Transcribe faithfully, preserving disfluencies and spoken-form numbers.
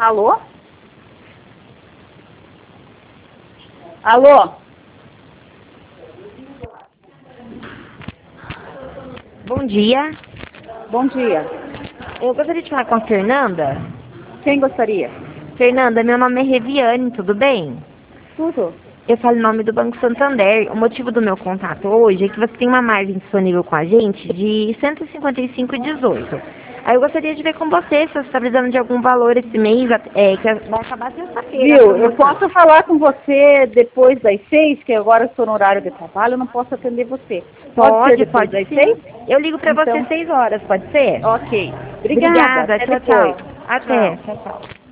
Alô? Alô? Bom dia. Bom dia. Eu gostaria de falar com a Fernanda. Quem gostaria? Fernanda, meu nome é Reviane, tudo bem? Tudo. Eu falo em nome do Banco Santander. O motivo do meu contato hoje é que você tem uma margem disponível com a gente de cento e cinquenta e cinco vírgula dezoito. Aí eu gostaria de ver com você se você está precisando de algum valor esse mês, é, que vai acabar sexta-feira. Viu, eu posso falar com você depois das seis, que agora eu estou no horário de trabalho, eu não posso atender você. Pode, Pode, ser depois pode das sim. seis? Eu ligo pra Então, você seis horas, pode ser? ok. Obrigada. Obrigada, Até tchau, depois. tchau. Até, Tchau. tchau, tchau.